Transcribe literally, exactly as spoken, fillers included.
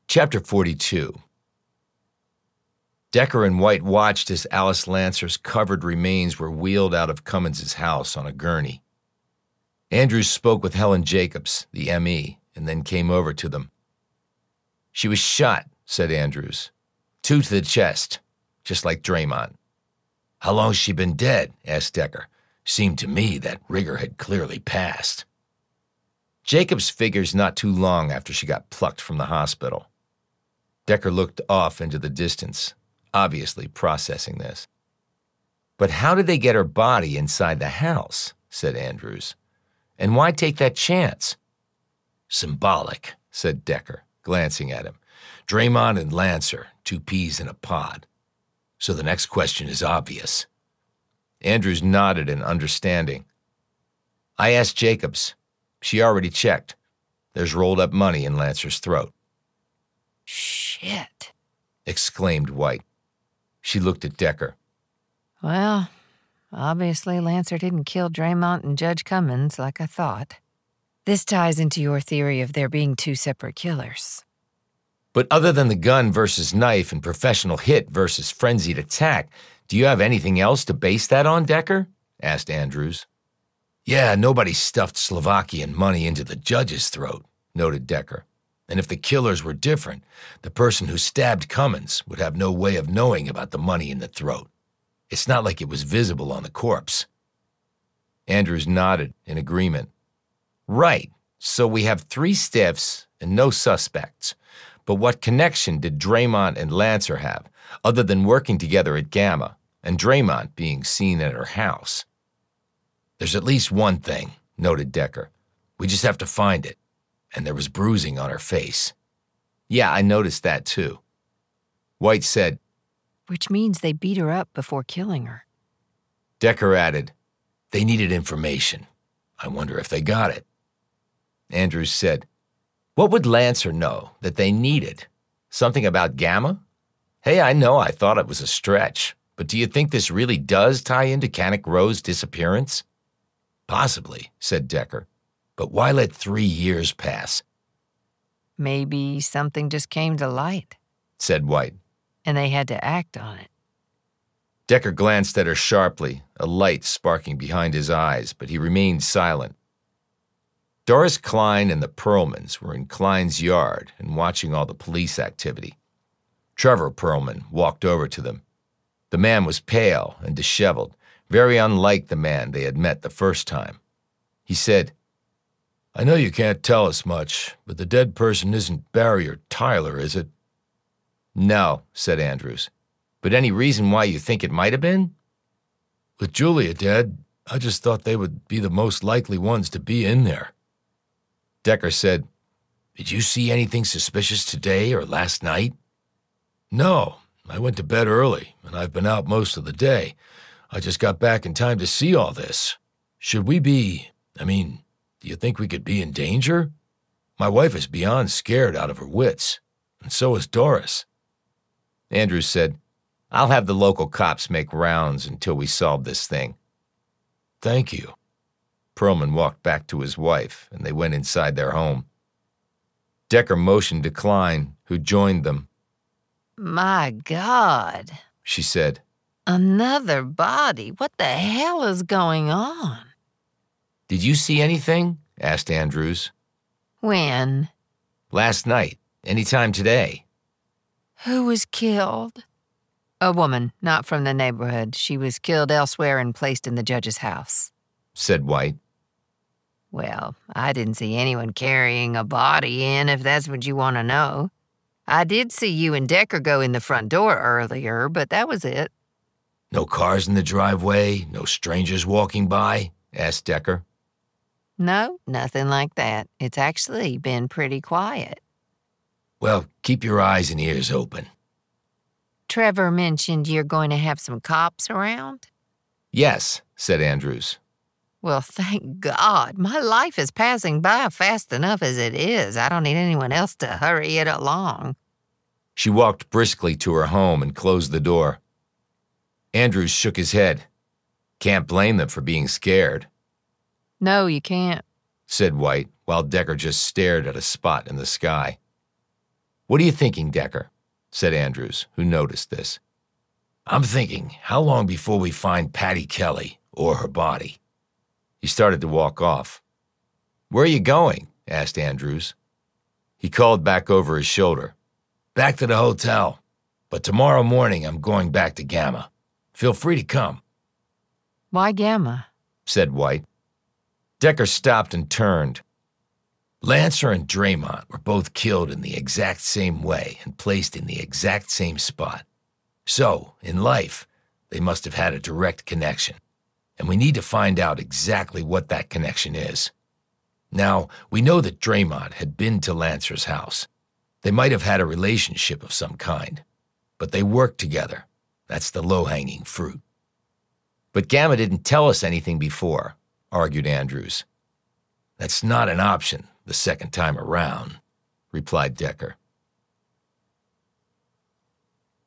Chapter forty-two. Decker and White watched as Alice Lancer's covered remains were wheeled out of Cummins' house on a gurney. Andrews spoke with Helen Jacobs, the M E, and then came over to them. "She was shot," said Andrews. "Two to the chest, just like Draymond." "How long's she been dead?" asked Decker. "Seemed to me that rigor had clearly passed." "Jacobs figures not too long after she got plucked from the hospital." Decker looked off into the distance, obviously processing this. "But how did they get her body inside the house?" said Andrews. "And why take that chance?" "Symbolic," said Decker, glancing at him. "Draymond and Lancer, two peas in a pod. So the next question is obvious." Andrews nodded in understanding. "I asked Jacobs. She already checked. There's rolled up money in Lancer's throat." "Shit," exclaimed White. She looked at Decker. "Well, obviously Lancer didn't kill Draymond and Judge Cummins like I thought. This ties into your theory of there being two separate killers." "But other than the gun versus knife and professional hit versus frenzied attack, do you have anything else to base that on, Decker?" asked Andrews. "Yeah, nobody stuffed Slovakian money into the judge's throat," noted Decker. "And if the killers were different, the person who stabbed Cummins would have no way of knowing about the money in the throat. It's not like it was visible on the corpse." Andrews nodded in agreement. "Right, so we have three stiffs and no suspects. But what connection did Draymond and Lancer have, other than working together at Gamma, and Draymond being seen at her house?" "There's at least one thing," noted Decker. "We just have to find it. And there was bruising on her face." "Yeah, I noticed that too." White said, "Which means they beat her up before killing her." Decker added, "They needed information. I wonder if they got it." Andrews said, "What would Lancer know that they needed? Something about Gamma? Hey, I know I thought it was a stretch, but do you think this really does tie into Canik Rowe's disappearance?" "Possibly," said Decker. "But why let three years pass?" "Maybe something just came to light," said White. "and they had to act on it." Decker glanced at her sharply, a light sparking behind his eyes, but he remained silent. Doris Klein and the Perlmans were in Klein's yard and watching all the police activity. Trevor Perlman walked over to them. The man was pale and disheveled, very unlike the man they had met the first time. He said, "I know you can't tell us much, but the dead person isn't Barry or Tyler, is it?" "No," said Andrews. "But any reason why you think it might have been?" "With Julia dead, I just thought they would be the most likely ones to be in there." Decker said, "Did you see anything suspicious today or last night?" "No, I went to bed early, and I've been out most of the day. I just got back in time to see all this. Should we be, I mean, do you think we could be in danger? My wife is beyond scared out of her wits, and so is Doris." Andrews said, "I'll have the local cops make rounds until we solve this thing." "Thank you." Perlman walked back to his wife, and they went inside their home. Decker motioned to Klein, who joined them. "My God," she said. "Another body? What the hell is going on?" "Did you see anything?" asked Andrews. "When?" "Last night. Any time today." "Who was killed?" "A woman, not from the neighborhood. She was killed elsewhere and placed in the judge's house," said White. "Well, I didn't see anyone carrying a body in, if that's what you want to know. I did see you and Decker go in the front door earlier, but that was it." "No cars in the driveway? No strangers walking by?" asked Decker. "No, nothing like that. It's actually been pretty quiet." "Well, keep your eyes and ears open." "Trevor mentioned you're going to have some cops around?" "Yes," said Andrews. "Well, thank God. My life is passing by fast enough as it is. I don't need anyone else to hurry it along." She walked briskly to her home and closed the door. Andrews shook his head. "Can't blame them for being scared." "No, you can't," said White, while Decker just stared at a spot in the sky. "What are you thinking, Decker?" said Andrews, who noticed this. "I'm thinking, how long before we find Patty Kelly or her body?" He started to walk off. "Where are you going?" asked Andrews. He called back over his shoulder. "Back to the hotel. But tomorrow morning I'm going back to Gamma. Feel free to come." Why Gamma? said White. Decker stopped and turned. "Lancer and Draymond were both killed in the exact same way and placed in the exact same spot. So, in life, they must have had a direct connection. And we need to find out exactly what that connection is. Now, we know that Draymond had been to Lancer's house. They might have had a relationship of some kind. But they worked together. That's the low-hanging fruit." "But Gamma didn't tell us anything before," argued Andrews. "That's not an option the second time around," replied Decker.